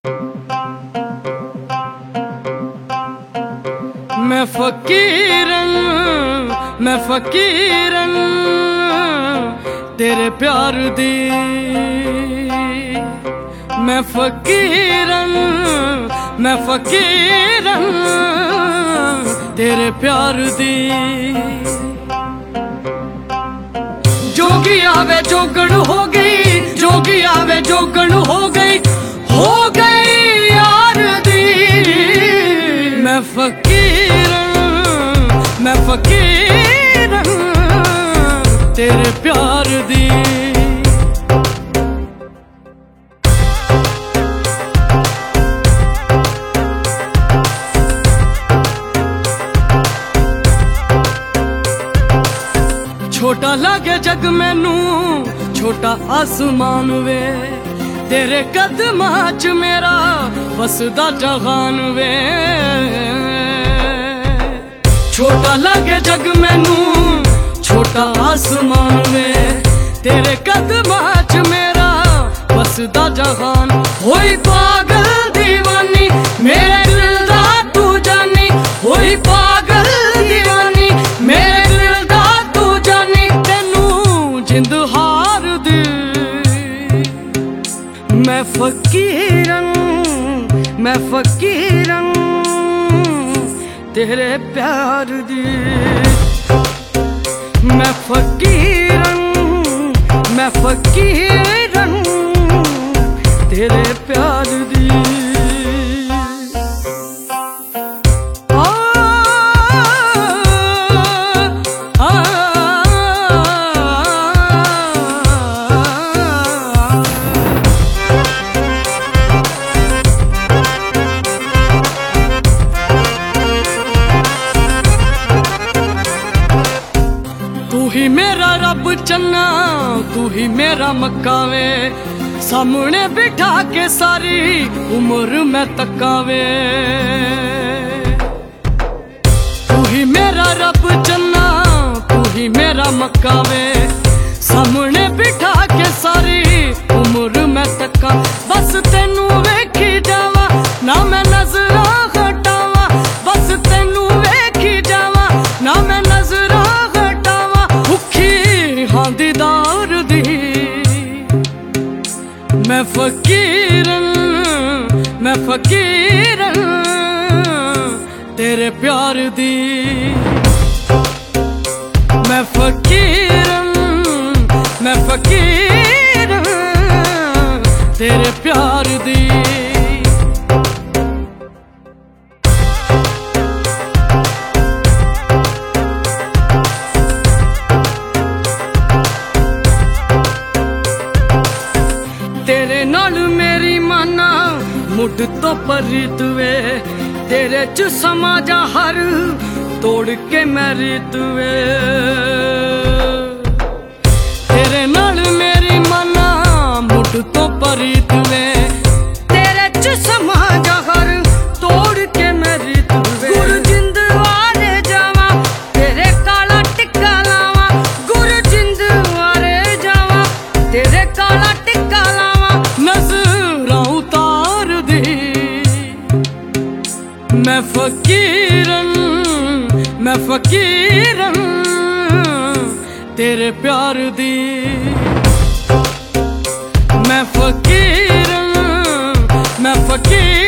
मैं फकीरन तेरे प्यार दी। मैं फकीरन तेरे प्यार दी। जोगी आवे जोगण हो गई, जोगी आवे जोगण हो गई यार दी। मैं फकीरन तेरे प्यार दी। छोटा लगे जग मैनू छोटा आसमान वे, तेरे कदमां च मेरा वसदा जहान वे। छोटा लगे जग मैनू छोटा आसमान वे, तेरे कदमां च मेरा वसदा जहान। होई पागल दीवानी मेरे दिल दा तू जानी, होई पागल दीवानी मेरे दिल दा तू जानी। तेनू जिंद हार दी। मैं फकीरन तेरे प्यार दी। मैं फकीरन तेरे प्यार दी। तू ही मेरा रब चन्ना, तू ही मेरा मक्कावे, सामने बिठा के सारी उम्र मैं तकावे। तू ही मेरा रब चन्ना, तू ही मेरा मक्कावे, सामने बिठा के सारी उम्र मैं तका। बस तेनू वेखी जावा ना मैं नजरा हटावा, बस तेनू वेखी जावा ना मैं नजरा दीदार दी। मैं फकीरन तेरे प्यार दी। मैं फकीरन तेरे प्यार दी। तेरे नाल मेरी माना मुड तो परीत वे, तेरे च समा जा हर तोड़ के मैं रीत वे। तेरे नाल मेरी माना मुड तो परीत वे, तेरे च समा जा हर तोड़ के मैं रीत वे। गुरु जिंद वाले जावा तेरे काला टिक्का लावा, गुरु जिंद वाले जावा तेरे काला टिक्का लावा। नजरा उतार दी। मैं फकीरन तेरे प्यार दी। मैं फकीरन